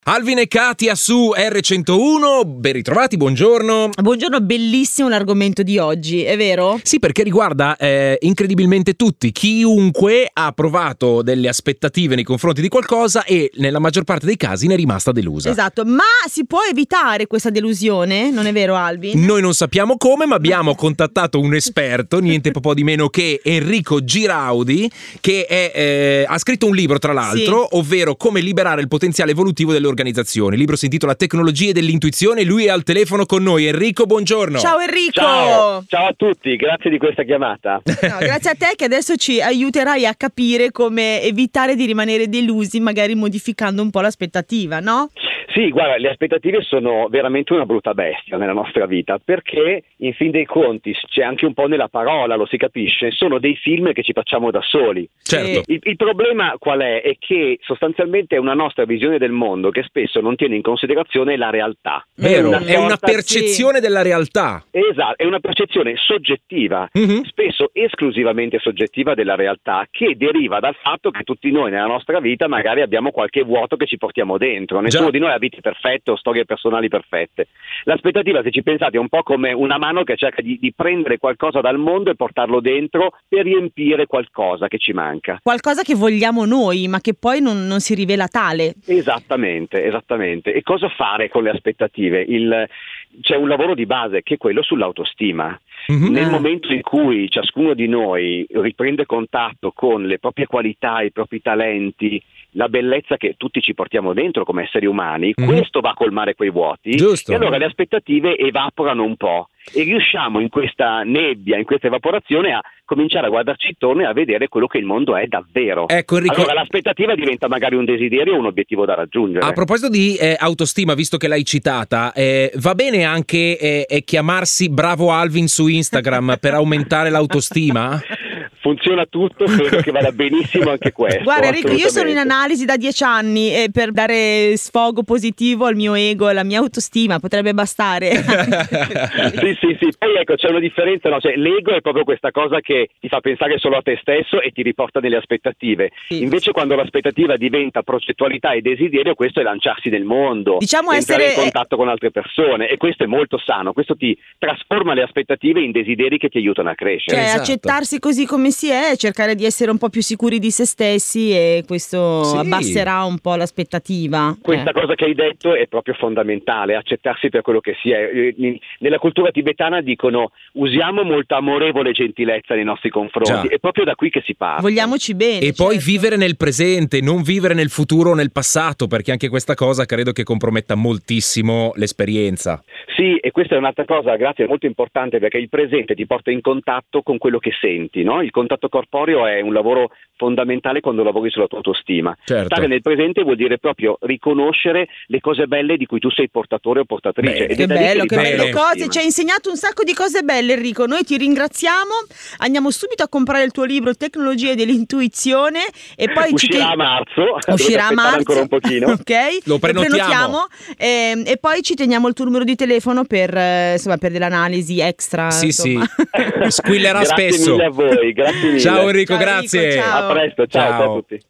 Alvin e Katia su R101, ben ritrovati, buongiorno. Buongiorno, bellissimo l'argomento di oggi, è vero? Sì, perché riguarda incredibilmente tutti, chiunque ha provato delle aspettative nei confronti di qualcosa e nella maggior parte dei casi ne è rimasta delusa. Esatto, ma si può evitare questa delusione, non è vero Alvin? Noi non sappiamo come, ma abbiamo contattato un esperto, niente po' di meno che Enrico Giraudi, che ha scritto un libro tra l'altro, sì, ovvero Come liberare il potenziale evolutivo delle organizzazioni. Il libro si intitola Tecnologie dell'intuizione. Lui è al telefono con noi. Enrico, buongiorno. Ciao Enrico. Ciao a tutti, grazie di questa chiamata. No, grazie a te che adesso ci aiuterai a capire come evitare di rimanere delusi, magari modificando un po' l'aspettativa, no? Sì, guarda, le aspettative sono veramente una brutta bestia nella nostra vita, perché in fin dei conti c'è anche un po' nella parola, lo si capisce, sono dei film che ci facciamo da soli. Certo. Il problema qual è? È che sostanzialmente è una nostra visione del mondo che spesso non tiene in considerazione la realtà. Vero, è una percezione della realtà. Esatto, è una percezione soggettiva, spesso esclusivamente soggettiva della realtà, che deriva dal fatto che tutti noi nella nostra vita magari abbiamo qualche vuoto che ci portiamo dentro. Nessuno di noi ha vite perfette o storie personali perfette. L'aspettativa, se ci pensate, è un po' come una mano che cerca di prendere qualcosa dal mondo e portarlo dentro per riempire qualcosa che ci manca. Qualcosa che vogliamo noi, ma che poi non si rivela tale. Esattamente. E cosa fare con le aspettative? C'è un lavoro di base che è quello sull'autostima. Nel momento in cui ciascuno di noi riprende contatto con le proprie qualità, i propri talenti, la bellezza che tutti ci portiamo dentro come esseri umani, questo va a colmare quei vuoti. Giusto. E allora le aspettative evaporano un po' e riusciamo in questa nebbia, in questa evaporazione a cominciare a guardarci intorno e a vedere quello che il mondo è davvero. Ecco, Enrico, allora l'aspettativa diventa magari un desiderio o un obiettivo da raggiungere. A proposito di autostima, visto che l'hai citata, va bene anche chiamarsi Bravo Alvin su Instagram per aumentare l'autostima? Funziona tutto, credo che vada benissimo anche questo. Guarda Enrico, io sono in analisi da 10 anni e per dare sfogo positivo al mio ego e alla mia autostima potrebbe bastare. Sì. Poi ecco, c'è una differenza, no? Cioè, l'ego è proprio questa cosa che ti fa pensare solo a te stesso e ti riporta nelle aspettative. Sì. Invece quando l'aspettativa diventa progettualità e desiderio, questo è lanciarsi nel mondo, diciamo entrare in contatto con altre persone, e questo è molto sano. Questo ti trasforma le aspettative in desideri che ti aiutano a crescere. Cioè, accettarsi così come si è, cercare di essere un po' più sicuri di se stessi, e questo abbasserà un po' l'aspettativa. Questa cosa che hai detto è proprio fondamentale, accettarsi per quello che si è. Nella cultura tibetana dicono: usiamo molta amorevole gentilezza nei nostri confronti. È proprio da qui che si parte. Vogliamoci bene. E poi vivere nel presente, non vivere nel futuro o nel passato, perché anche questa cosa credo che comprometta moltissimo l'esperienza. Sì, e questa è un'altra cosa, grazie, molto importante, perché il presente ti porta in contatto con quello che senti, no? Il contatto corporeo è un lavoro fondamentale quando lavori sulla tua autostima. Certo. Stare nel presente vuol dire proprio riconoscere le cose belle di cui tu sei portatore o portatrice. Che bello, che belle cose, ci hai insegnato un sacco di cose belle Enrico, noi ti ringraziamo, andiamo subito a comprare il tuo libro Tecnologie dell'intuizione e poi uscirà a marzo, ancora un pochino. Ok, lo prenotiamo. E poi ci teniamo il tuo numero di telefono per delle analisi extra. Sì, squillerà spesso. Grazie mille a voi, grazie mille. Ciao Enrico, ciao, grazie. Enrico, ciao. A presto, ciao a tutti.